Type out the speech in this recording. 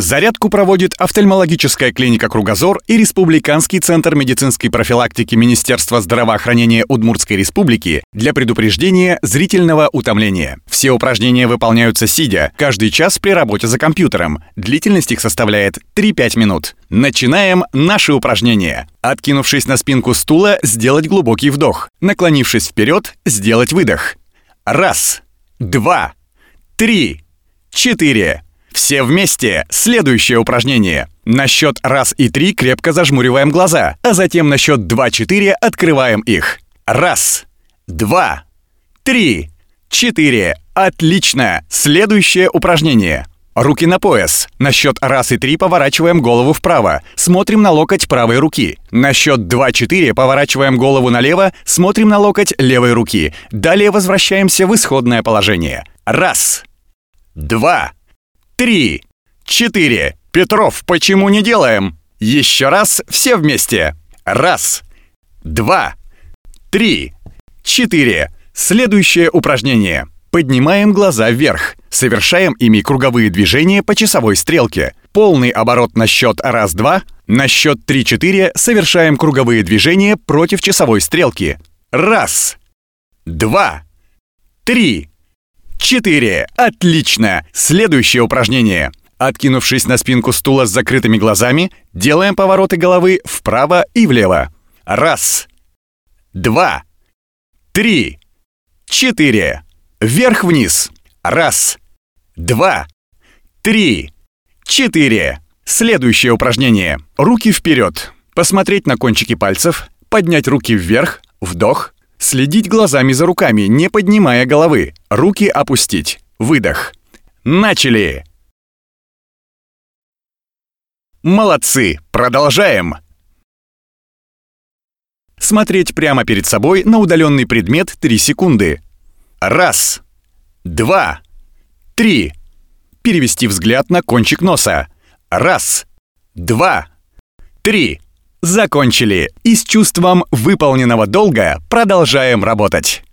Зарядку проводит офтальмологическая клиника «Кругозор» и Республиканский центр медицинской профилактики Министерства здравоохранения Удмуртской республики для предупреждения зрительного утомления. Все упражнения выполняются сидя, каждый час при работе за компьютером. Длительность их составляет 3-5 минут. Начинаем наши упражнения. Откинувшись на спинку стула, сделать глубокий вдох. Наклонившись вперед, сделать выдох. 1, 2, 3, 4. Все вместе. Следующее упражнение. На счет 1 и 3 крепко зажмуриваем глаза, а затем на счет 2-4 открываем их. 1, 2, 3, 4. Отлично. Следующее упражнение. Руки на пояс. На счет 1 и 3 поворачиваем голову вправо. Смотрим на локоть правой руки. На счет 2-4 поворачиваем голову налево. Смотрим на локоть левой руки. Далее возвращаемся в исходное положение. 1, 2, 3, 4. Петров, почему не делаем? Еще раз, все вместе. 1, 2, 3, 4. Следующее упражнение. Поднимаем глаза вверх. Совершаем ими круговые движения по часовой стрелке. Полный оборот на счет 1-2. На счет 3-4 совершаем круговые движения против часовой стрелки. 1, 2, 3, 4. Отлично! Следующее упражнение. Откинувшись на спинку стула с закрытыми глазами, делаем повороты головы вправо и влево. 1, 2, 3, 4. Вверх-вниз. 1, 2, 3, 4. Следующее упражнение. Руки вперед. Посмотреть на кончики пальцев. Поднять руки вверх. Вдох. Следить глазами за руками, не поднимая головы. Руки опустить. Выдох. Начали! Молодцы! Продолжаем! Смотреть прямо перед собой на удаленный предмет 3 секунды. 1, 2, 3. Перевести взгляд на кончик носа. 1, 2, 3. Закончили. И с чувством выполненного долга продолжаем работать.